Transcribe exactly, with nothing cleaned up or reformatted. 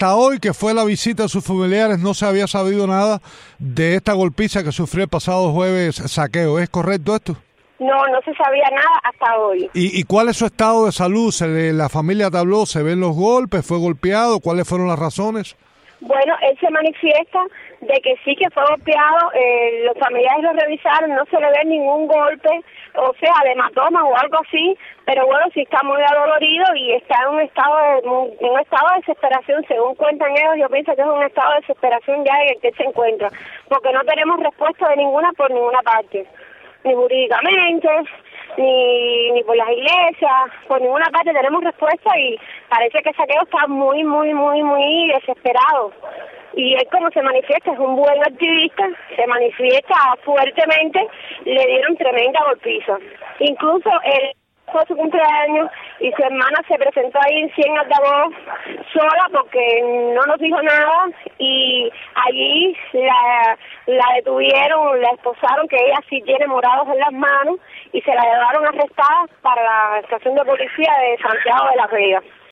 hasta hoy que fue la visita de sus familiares no se había sabido nada de esta golpiza que sufrió el pasado jueves Saqueo. ¿Es correcto esto? No, no se sabía nada hasta hoy. ¿Y, y cuál es su estado de salud? ¿Se le, la familia te habló? ¿Se ven los golpes? ¿Fue golpeado? ¿Cuáles fueron las razones? Bueno, él se manifiesta de que sí que fue golpeado, eh, los familiares lo revisaron, no se le ve ningún golpe, o sea, de hematoma o algo así, pero bueno, sí está muy adolorido y está en un estado de, en un estado de desesperación, según cuentan ellos. Yo pienso que es un estado de desesperación ya en el que se encuentra, porque no tenemos respuesta de ninguna por ninguna parte, ni jurídicamente, ni ni por las iglesias, por ninguna parte tenemos respuesta y parece que Saqueo está muy, muy, muy, muy desesperado. Y él, como se manifiesta, es un buen activista, se manifiesta fuertemente, le dieron tremenda golpiza. Incluso él fue su cumpleaños y su hermana se presentó ahí en cien altavoz sola porque no nos dijo nada y allí la, la detuvieron, la esposaron, que ella sí tiene morados en las manos, y se la llevaron arrestada para la estación de policía de Santiago de la Vega.